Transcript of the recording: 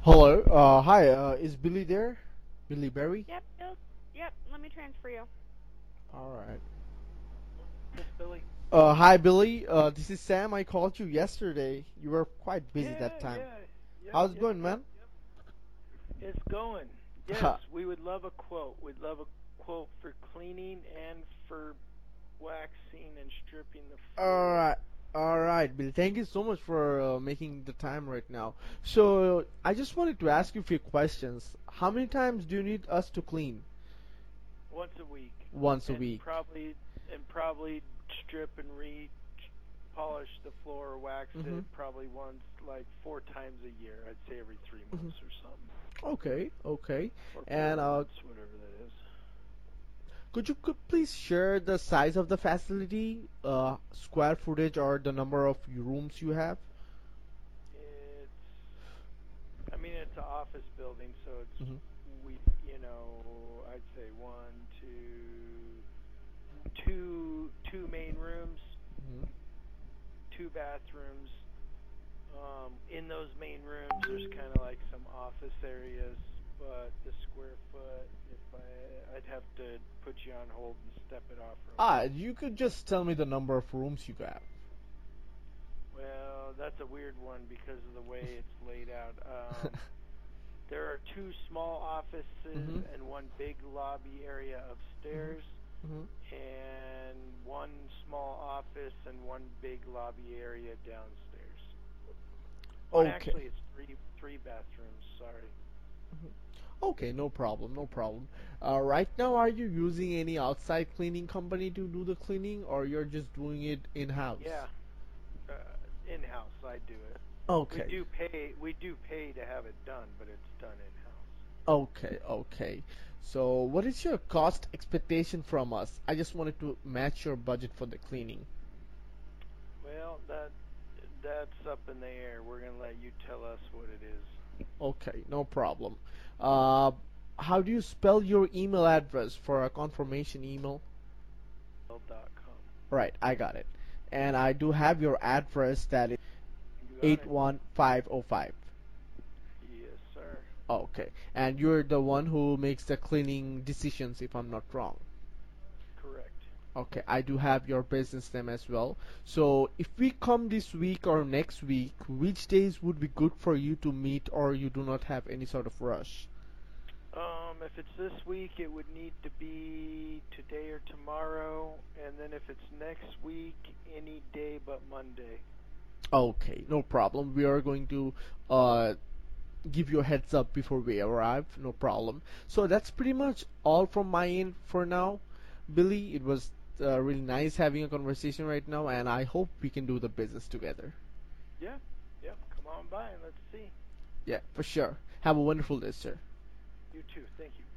Hello. Hi. Is Billy there? Billy Berry? Yep, Bill. Yep, let me transfer you. All right. This Billy? Hi, Billy. This is Sam. I called you yesterday. You were quite busy Yeah, that time. yeah, yep, How's it yep, going, yep, man? yep. It's going. Yes, we would love a quote. We'd love a quote for cleaning and for waxing and stripping the All floor. right. All right, Billy. Thank you so much for making the time right now. So, I just wanted to ask you a few questions. How many times do you need us to clean? Once a week, Once a and week. probably strip and polish the floor or wax Mm-hmm. it probably once, like 4 times a year. I'd say every 3 months Mm-hmm. or something, Okay. Okay. or And 4 months, whatever that is. could please share the size of the facility, square footage, or the number of rooms you have? It's I mean, it's an office building, so Hmm. I'd say one, two main rooms, Hmm. two bathrooms. In those main rooms, there's kind of like some office areas, but the square foot, I'd have to put you on hold and step it off real quick. You could just tell me the number of rooms you have. Well, that's a weird one because of the way it's laid out. There are two small offices Hmm. and one big lobby area Hmm. upstairs, Hmm. and one small office and one big lobby area downstairs. Well, Okay. actually, it's three bathrooms. Sorry. Mhm. Okay, no problem, no problem. Right now, are you using any outside cleaning company to do the cleaning, or you're just doing it in-house? Yeah, in-house. I do it. We Okay. do pay. We do pay to have it done, but it's done in-house. Okay, okay. So, what is your cost expectation from us? I just wanted to match your budget for the cleaning. Well, that's up in the air. We're gonna let you tell us what it is. Okay, no problem. Uh, how do you spell your email address for a confirmation email? .com. Right, I got it. And I do have your address that is You got it? 81505. Yes, sir. Okay, and you're the one who makes the cleaning decisions if I'm not wrong. Correct. Okay, I do have your business name as well. So if we come this week or next week, which days would be good for you to meet, or you do not have any sort of rush? If it's this week, it would need to be today or tomorrow, and then if it's next week, any day but Monday. Okay, no problem. We are going to uh, give you a heads up before we arrive. No problem. So that's pretty much all from my end for now. Billy, it was really nice having a conversation right now, and I hope we can do the business together. Yeah, yep. Come on by and let's see. Yeah, for sure. Have a wonderful day, sir. You too. Thank you.